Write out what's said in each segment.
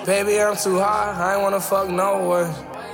Baby, I'm too high, I ain't wanna fuck no way.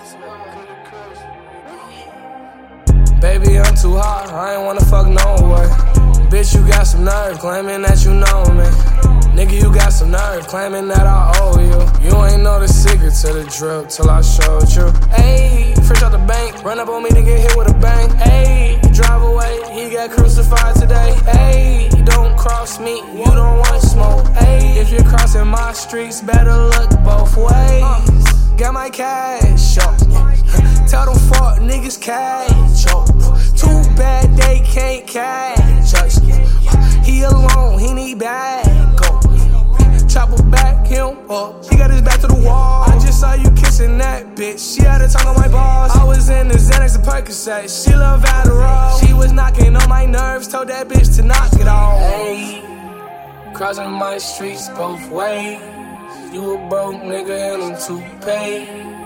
Baby, I'm too high, I ain't wanna fuck no way. Bitch, you got some nerve, claiming that you know me. Nigga, you got some nerve, claiming that I owe you. You ain't know the secret to the drip till I showed you. Ayy, fresh out the bank, run up on me to get hit with a bang. Ayy, drive away, he got crucified today. Ayy, don't cross me, you don't want smoke. Ayy, if you're crossing my streets, better look both ways. Got my cash up, tell them fuck niggas cash up. Too bad they can't catch us. He alone, he need backup. Chopper back him up, he got his back to the wall. I just saw you kissing that bitch, she had a tongue on my balls. I was in the Xanax and Percocet, she love Adderall. She was knocking on my nerves, told that bitch to knock it off. Hey, crossing my streets both ways. You a broke nigga and I'm too paid.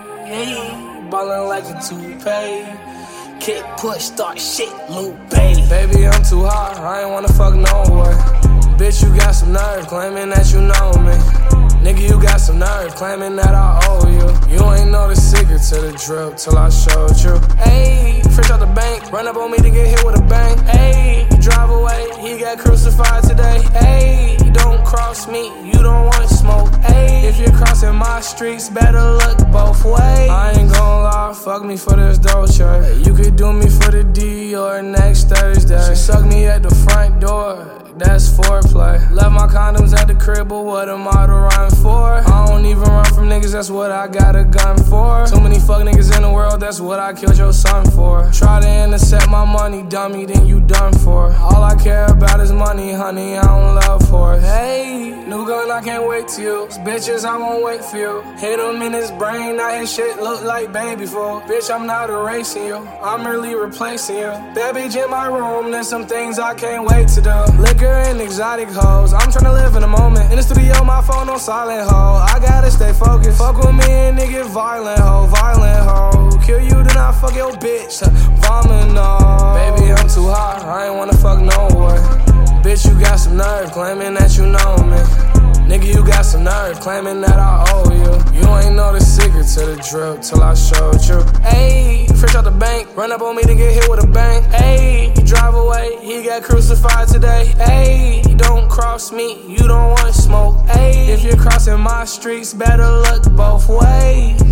Hey, ballin' like a toupee. Kick, push, start shit, Lupe. Baby, I'm too high, I ain't wanna fuck no way. Bitch, you got some nerve, claiming that you know me. Nigga, you got some nerve, claiming that I owe you. You ain't know the secret to the drip till I showed you. Ayy, fresh out the bank, run up on me to get hit with a bang. Ayy, drive away, he got crucified today. Ayy, don't cross me, you don't want smoke. Ayy, if you're crossing my streets, better look both ways. I ain't gon' lie, fuck me for this Dolce. You could do me for the D or next Thursday. She suck me at the front door, that's foreplay. Left my condoms at the crib, but what am I to run for? I don't even run from niggas, that's what I got a gun for. Too many fuck niggas in the world, that's what I killed your son for. Try to intercept my money, dummy, then you done for. All I care about is money, honey, I don't love for it. Hey, new gun, I can't wait to use. Bitches, I won't wait for you. Hit him in his brain, now his shit look like baby food. Bitch, I'm not erasing you, I'm merely replacing you. That bitch in my room, there's some things I can't wait to do. Liquor and exotic hoes, I'm tryna live in the moment. In the studio, my phone on silent, ho. I gotta stay focused. Fuck with me and nigga violent, ho, violent, ho. Kill you, then I fuck your bitch, vomit, no. Baby, I'm too high, I ain't wanna fuck no way. Bitch, you got some nerve, claiming that you know me. Nigga, you got some nerve, claiming that I owe you. You ain't know the secret to the drip till I showed you. Ayy, fresh out the bank, run up on me to get hit with a bang. Ayy, drive away, he got crucified today. Ayy, don't cross me, you don't want smoke. Ayy, if you're crossing my streets, better look both ways.